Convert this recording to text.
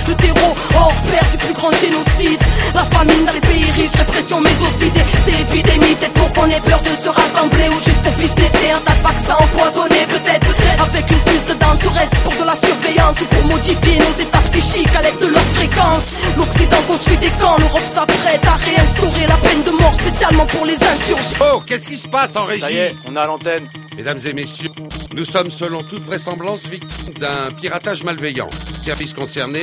Le terreau hors pair du plus grand génocide. La famine dans les pays riches, répression mais aussi ces épidémies. Peut-être pour qu'on ait peur de se rassembler ou juste pour businesser un tas de vaccins empoisonnés. Peut-être avec une puce dedans, serait-ce pour de la surveillance ou pour modifier nos états psychiques à l'aide de leur fréquence. L'Occident construit des camps, l'Europe s'apprête à réinstaurer la peine de mort spécialement pour les insurgés. Oh, qu'est-ce qui se passe en régie? Ça y est, on est à l'antenne. Mesdames et messieurs, nous sommes selon toute vraisemblance victimes d'un piratage malveillant. Services concernés,